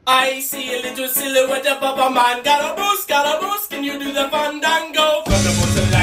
I see a little silhouette of a man. Got a boost, can you do the fandango? From the moonlight.